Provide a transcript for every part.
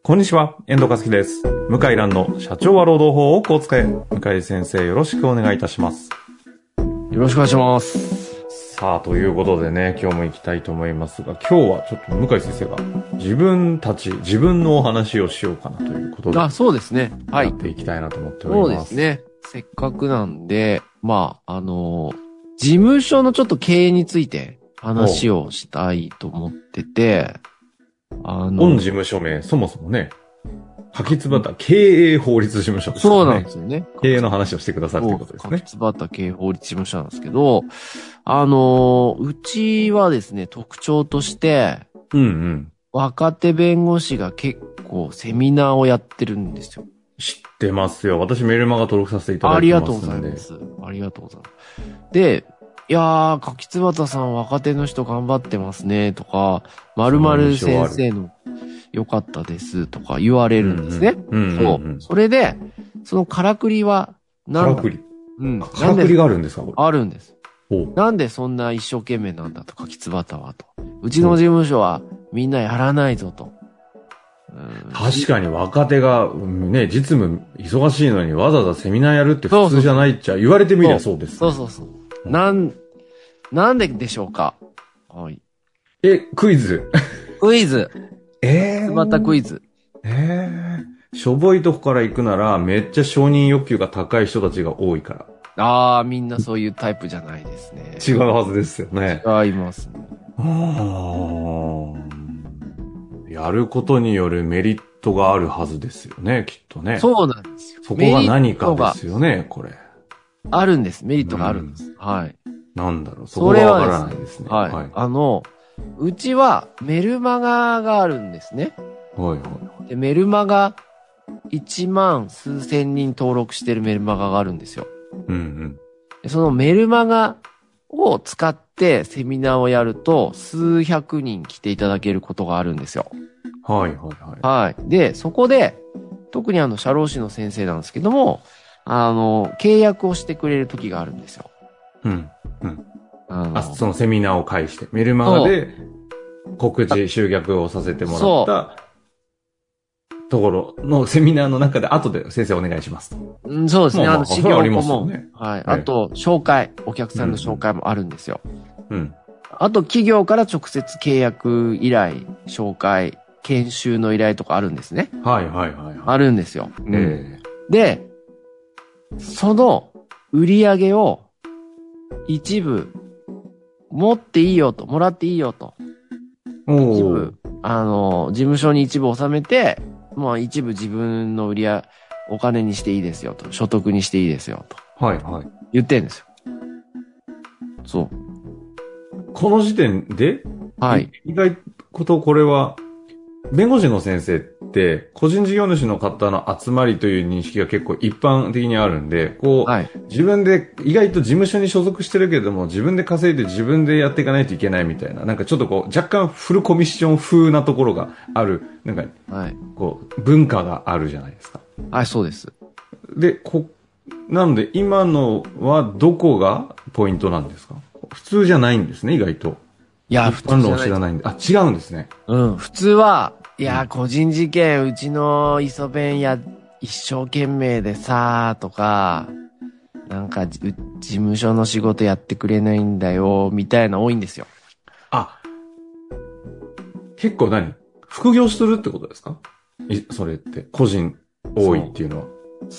こんにちは、遠藤和樹です。向井蘭の社長は労働法をこう使え。向井先生、よろしくお願いいたします。 よろしくお願いします。 さあ、ということでね、今日も行きたいと思いますが、今日はちょっと向井先生が自分のお話をしようかなということで。 あ、そうですね。はい。 やっていきたいなと思っております。 そうですね。せっかくなんで、事務所のちょっと経営について話をしたいと思ってて、 本事務所名、そもそもね、柿津畑経営法律事務所ですね。 そうなんですよね。 経営の話をしてくださるということですね。 柿津畑経営法律事務所なんですけど、うちはですね、特徴として、若手弁護士が結構セミナーをやってるんですよ。 知ってますよ。私メルマガ登録させていただいてますので。 ありがとうございます。ありがとうございます。で、いやー、柿津畑さん若手の人頑張ってますね、とか、〇〇先生の良かったですとか言われるんですね。そう。それで、そのからくりはからくり。 からくりがあるんですかこれ。 あるんです。なんでそんな一生懸命なんだと、柿津畑はと。うちの事務所はみんなやらないぞと。 確かに若手がね、実務忙しいのにわざわざセミナーやるって普通じゃないっちゃ言われてみりゃそうです、 ね。そう。なんででしょうか。はい。 クイズ。 クイズ。またクイズ。 しょぼいとこから行くなら、めっちゃ承認欲求が高い人たちが多いから。 みんなそういうタイプじゃないですね。 違うはずですよね。 違いますね。 やることによるメリットがあるはずですよね、きっとね。 そうなんですよ。 そこが何かですよね、これ。 あるんです。メリットがあるんです。はい。 なんだろう、そこがわからないですね。 はい。うちはメルマガがあるんですね。で、メルマガ1万数千人登録してるメルマガがあるんですよ。そのメルマガを使ってセミナーをやると数百人来ていただけることがあるんですよ。はい。で、そこで、特に社労士の先生なんですけども、契約をしてくれる時があるんですよ。 そのセミナーを介して、メルマガで告知、集客をさせてもらったところのセミナーの中で後で先生お願いしますと。 そうですね。 修行も、 はい。あと、お客さんの紹介もあるんですよ。あと、企業から直接契約依頼、紹介、研修の依頼とかあるんですね。あるんですよ。で、その売り上げを一部もらっていいよと。一部、事務所に一部納めて、一部自分のお金にしていいですよと。所得にしていいですよと。言ってんですよ。そう。 この時点で意外とこれは、弁護士の先生って、個人事業主の方の集まりという認識が結構一般的にあるんで、自分で、意外と事務所に所属してるけれども、自分で稼いで自分でやっていかないといけないみたいな、なんかちょっと若干フルコミッション風なところがある、文化があるじゃないですか。 はい、そうです。 で、なので、今のはどこがポイントなんですか？普通じゃないんですね、意外と。 いや、普通じゃない。 知らないんで。違うんですね。 普通は、個人事件、うちの磯弁一生懸命でさ、とか、なんか、事務所の仕事やってくれないんだよ、みたいな多いんですよ。 結構副業するってことですか？それって、個人多いっていうのは。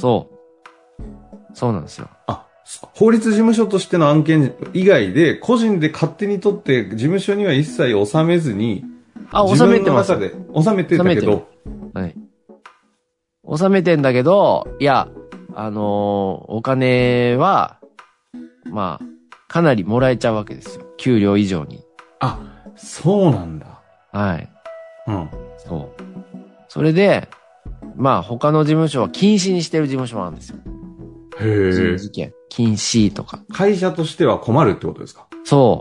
そうなんですよ。 法律事務所としての案件以外で、個人で勝手に取って事務所には一切納めずに、 納めてます。 納めてんだけど。 はい。納めてんだけど、いや、お金は、かなりもらえちゃうわけですよ。給料以上に。 そうなんだ。 はい。そう。それで、他の事務所は禁止にしてる事務所もあるんですよ。事件。禁止とか。 会社としては困るってことですか？ そう。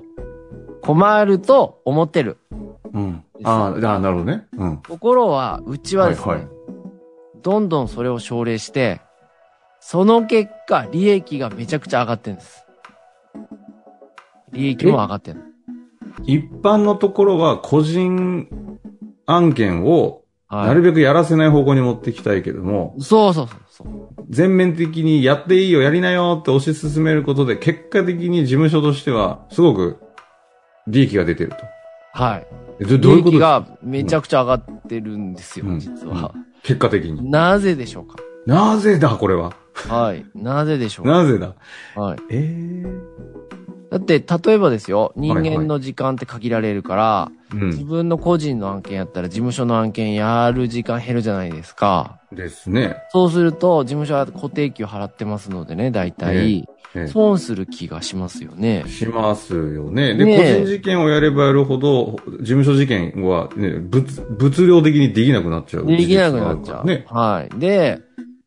困ると思ってる。 なるほどね。 ところは、うちはですね、どんどんそれを奨励して、その結果、利益がめちゃくちゃ上がってるんです。利益も上がってる。 一般のところは個人案件をなるべくやらせない方向に持っていきたいけども、 そう。 全面的にやっていいよ、やりなよって推し進めることで、結果的に事務所としては、すごく利益が出てると。 はい。 どういうことですか？利益がめちゃくちゃ上がってるんですよ、実は。 結果的に。 なぜでしょうか？ なぜだ、これは。 はい。なぜでしょうか？ なぜだ。 はい。だって、例えばですよ、人間の時間って限られるから、自分の個人の案件やったら事務所の案件やる時間減るじゃないですか。 ですね。 そうすると、事務所は固定給払ってますのでね、大体、損する気がしますよね。 しますよね。で、個人事件をやればやるほど、事務所事件はね、物量的にできなくなっちゃう。 できなくなっちゃう。ね。はい。で、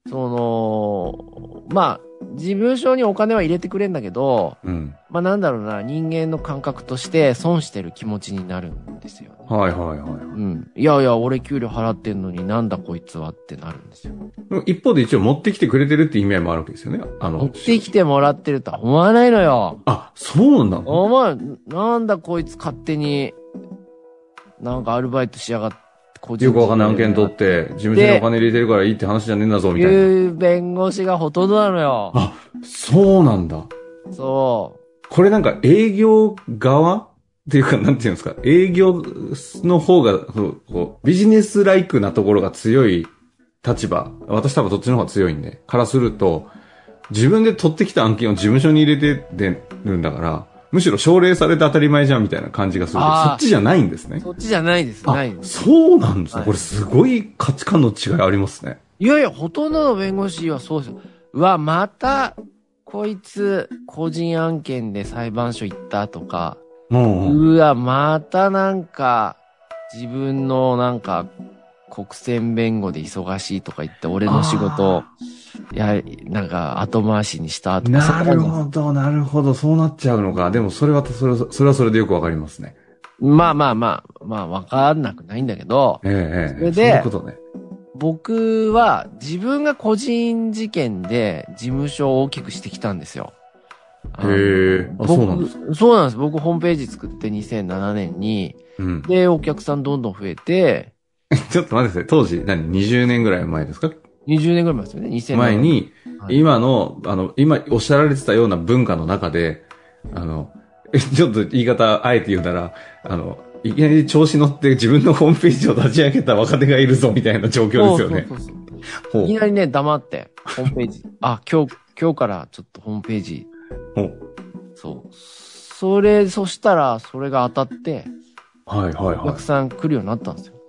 まあ、事務所にお金は入れてくれんだけど、まあなんだろうな、人間の感覚として損してる気持ちになるんですよね。 はい。 いやいや、俺給料払ってんのになんだこいつはってなるんですよ。 一方で一応持ってきてくれてるって意味合いもあるわけですよね。 持ってきてもらってるとは思わないのよ。 あ、そうなの？ なんだこいつ勝手に、なんかアルバイトしやがって。 よくわかんない案件取って、事務所にお金入れてるからいいって話じゃねえんだぞ、みたいな。 いう弁護士がほとんどなのよ。 あ、そうなんだ。 そう。 これなんか営業側っていうか、なんていうんですか、営業の方が、ビジネスライクなところが強い立場、私多分そっちの方が強いんで、からすると、自分で取ってきた案件を事務所に入れてるんだから、むしろ奨励されて当たり前じゃんみたいな感じがする。そっちじゃないんですね。 そっちじゃないです。ないです。 そうなんですね。これすごい価値観の違いありますね。 いやいや、ほとんどの弁護士はそうですよ。うわ、また、こいつ、個人案件で裁判所行ったとか、うわ、またなんか、自分のなんか、国選弁護で忙しいとか言って、俺の仕事、なんか後回しにしたとか。 なるほど、そうなっちゃうのか。でもそれはそれでよくわかりますね。 まあ、わかんなくないんだけど、それで、 そういうことね。 僕は自分が個人事件で事務所を大きくしてきたんですよ。 そうなんですか。 そうなんです。僕ホームページ作って2007年に、で、お客さんどんどん増えて、 ちょっと待ってください。当時、20年ぐらい前ですか？ 20 年ぐらい前ですよね。2000年。 前に、今おっしゃられてたような文化の中で、ちょっと言い方、あえて言うなら、いきなり調子乗って自分のホームページを立ち上げた若手がいるぞみたいな状況ですよね。 そう。いきなりね、黙って、ホームページ。今日からちょっとホームページ。そう。そしたら、それが当たって、お客さん来るようになったんですよ。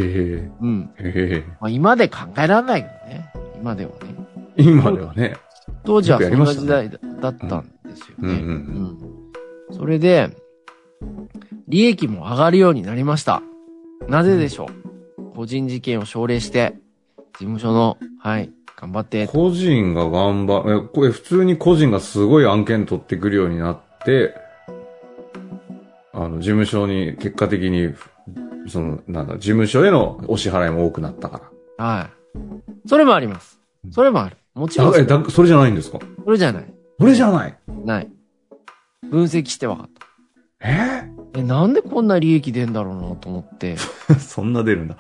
まあ、今で考えられないけどね。今ではね。当時はそんな時代だったんですよね。それで、利益も上がるようになりました。なぜでしょう？個人事件を奨励して、事務所の、頑張って。 個人がこれ普通に個人がすごい案件取ってくるようになって、事務所に結果的に、事務所へのお支払いも多くなったから。 はい。それもあります。それもある。もちろん。 それじゃないんですか？ それじゃない。 それじゃない。 ない。分析して分かった。なんでこんな利益出んだろうなと思って。 そんな出るんだ。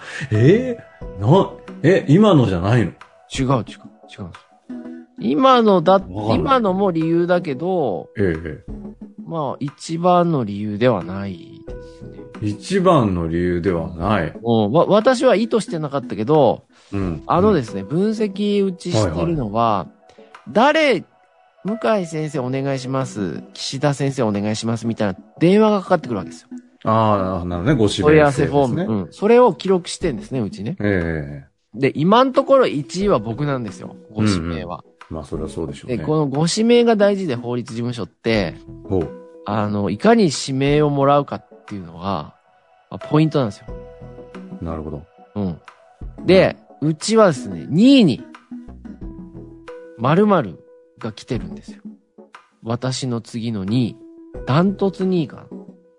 今のじゃないの？ 違うんです。今のも理由だけど、まあ、一番の理由ではないですね。 一番の理由ではない。 私は意図してなかったけど、ですね、分析打ちしてるのは、向井先生お願いします、岸田先生お願いしますみたいな電話がかかってくるわけですよ。 なるほどね、ご指名ですね。 問い合わせフォーム。それを記録してんですね、うちね。で、今のところ1位は僕なんですよ、ご指名は。 まあ、それはそうでしょうね。 で、このご指名が大事で、法律事務所って、いかに指名をもらうかっていうのが、ポイントなんですよ。 なるほど。 で、うちはですね、2位に、〇〇が来てるんですよ。私の次の2位。ダントツ2位かな。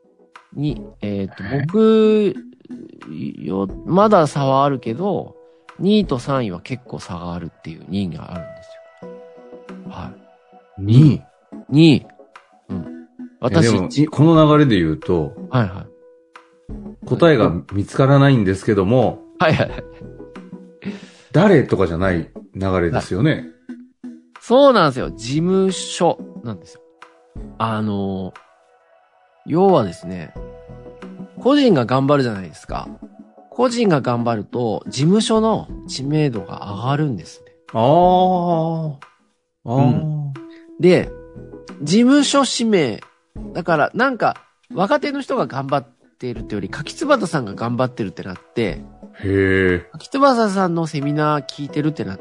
僕、まだ差はあるけど、2位と3位は結構差があるっていう2位があるんですよ。はい。2位。私、 でもこの流れで言うと、答えが見つからないんですけども、 はいはいはい。 誰とかじゃない流れですよね。はい、 そうなんですよ。事務所なんですよ。要はですね、個人が頑張るじゃないですか。個人が頑張ると、事務所の知名度が上がるんですね。うん。で、事務所指名。だから、なんか、若手の人が頑張っているってより、柿椿さんが頑張ってるってなって、柿椿さんのセミナー聞いてるってなって、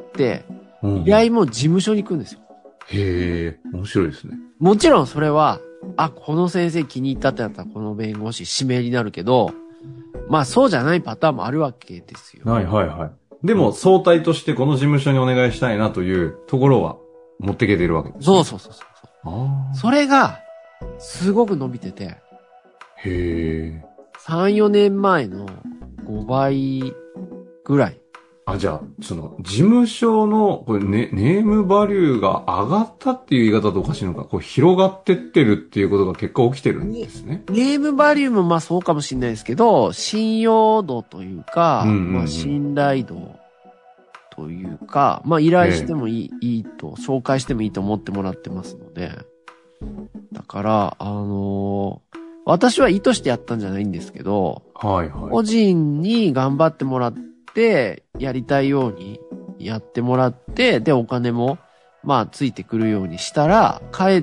依頼も事務所に行くんですよ。 面白いですね。 もちろんそれは、この先生気に入ったってなったらこの弁護士指名になるけど、まあそうじゃないパターンもあるわけですよ。 はいはいはい。でも相対としてこの事務所にお願いしたいなというところは持ってけてるわけです、ね。 そうそう。それが、すごく伸びてて。3、4年前の5倍ぐらい。 じゃあ、事務所の、これネームバリューが上がったっていう言い方とおかしいのか、広がってってるっていうことが結果起きてるんですね。 ネームバリューもまあそうかもしれないですけど、信用度というか、まあ信頼度というか、まあ依頼してもいいと、紹介してもいいと思ってもらってますので、だから、私は意図してやったんじゃないんですけど、個人に頑張ってもらって、やりたいようにやってもらって、で、お金も、まあ、ついてくるようにしたら、帰って、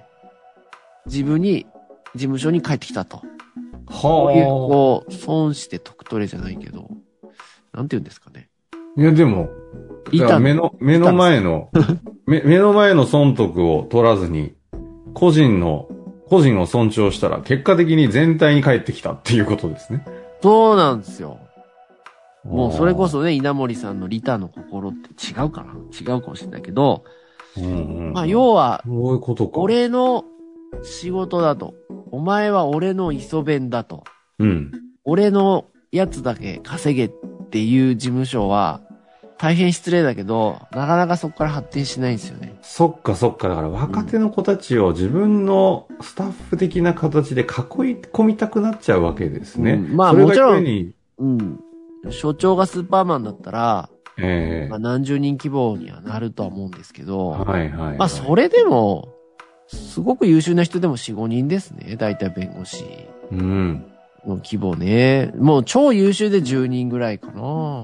事務所に帰ってきたと。こう、損して得取れじゃないけど、なんて言うんですかね。 いや、でも、目の前の損得を取らずに、個人を尊重したら、結果的に全体に帰ってきたっていうことですね。 そうなんですよ。もうそれこそね、稲森さんの利他の心って違うかもしれないけど、まあ要は、 そういうことか。 俺の仕事だと、お前は俺の磯弁だと、俺のやつだけ稼げっていう事務所は、大変失礼だけど、なかなかそこから発展しないんですよね。 そっか。だから若手の子たちを自分のスタッフ的な形で囲い込みたくなっちゃうわけですね。 まあもちろん、所長がスーパーマンだったら、まあ何十人規模にはなるとは思うんですけど、まあそれでも、すごく優秀な人でも4、5人ですね。大体弁護士の規模ね。もう超優秀で10人ぐらいかな。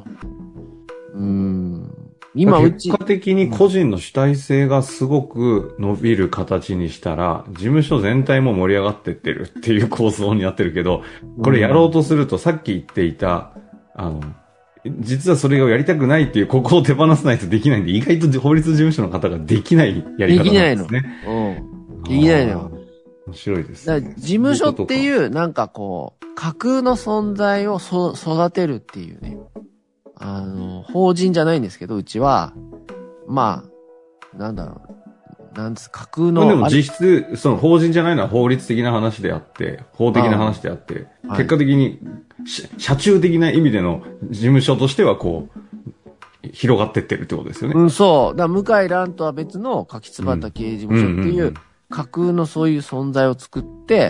今結果的に個人の主体性がすごく伸びる形にしたら、事務所全体も盛り上がってってるっていう構造になってるけど、これやろうとするとさっき言っていた、実はそれをやりたくないっていう、ここを手放さないとできないんで、意外と法律事務所の方ができないやり方なんですね。 できないの。できないのよ。 面白いですね。 事務所っていう、なんかこう、架空の存在を育てるっていうね。法人じゃないんですけど、うちは、まあ、なんだろう。なんです、架空の。 でも実質、法人じゃないのは法律的な話であって、法的な話であって、結果的に、社中的な意味での事務所としてはこう、広がってってるってことですよね。 そう。向井蘭とは別の柿椿経営事務所っていう、架空のそういう存在を作って、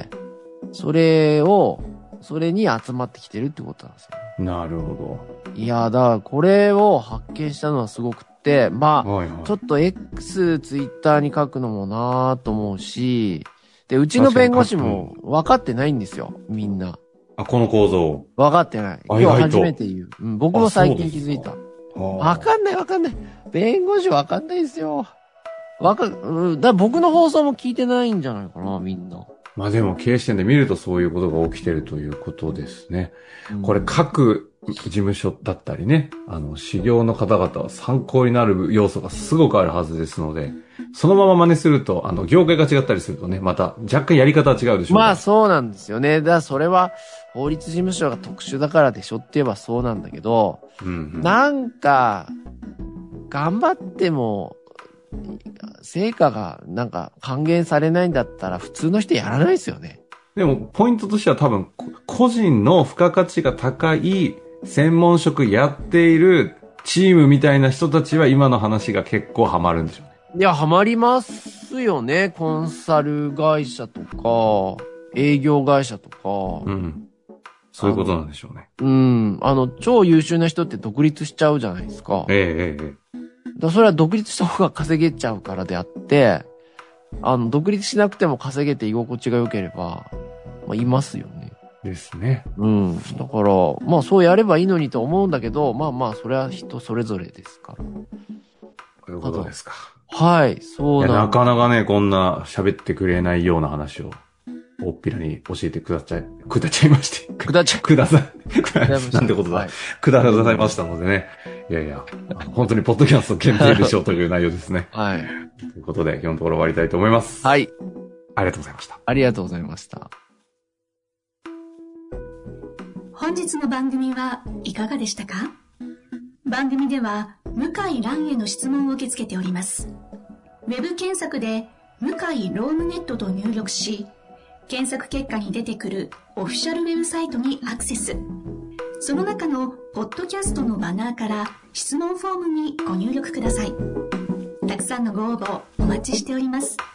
それに集まってきてるってことなんですよ。 なるほど。いや、だからこれを発見したのはすごくって、まあ、ちょっと X、ツイッターに書くのもなぁと思うし、で、うちの弁護士も分かってないんですよ、みんな。 この構造。 分かってない。今日初めて言う。僕も最近気づいた。分かんない。弁護士分かんないですよ。僕の放送も聞いてないんじゃないかな、みんな。 まあでも経営視点で見るとそういうことが起きてるということですね。これ各事務所だったりね、修行の方々は参考になる要素がすごくあるはずですので、そのまま真似すると、業界が違ったりするとね、また若干やり方は違うでしょう。 まあそうなんですよね。だからそれは法律事務所が特殊だからでしょって言えばそうなんだけど、なんか、頑張っても、成果がなんか還元されないんだったら普通の人やらないですよね。 でもポイントとしては多分個人の付加価値が高い専門職やっているチームみたいな人たちは今の話が結構ハマるんでしょうね。 いや、ハマりますよね。コンサル会社とか、営業会社とか。 そういうことなんでしょうね。 超優秀な人って独立しちゃうじゃないですか。それは独立した方が稼げちゃうからであって、独立しなくても稼げて居心地が良ければ、いますよね。 ですね。 だから、そうやればいいのにと思うんだけど、それは人それぞれですから。 ということですか。 はい、そうなんです。 なかなかね、こんな喋ってくれないような話を、大っぴらに教えてくださいまして。ください。なんてことだ。くださいましたのでね。いやいや、本当にポッドキャスト限定でしょうという内容ですね。 はい。 ということで、今日のところ終わりたいと思います。 はい。 ありがとうございました。 ありがとうございました。 本日の番組はいかがでしたか？番組では向井蘭への質問を受け付けております。ウェブ検索で向井ロームネットと入力し、検索結果に出てくるオフィシャルウェブサイトにアクセス。その中のポッドキャストのバナーから質問フォームにご入力ください。たくさんのご応募お待ちしております。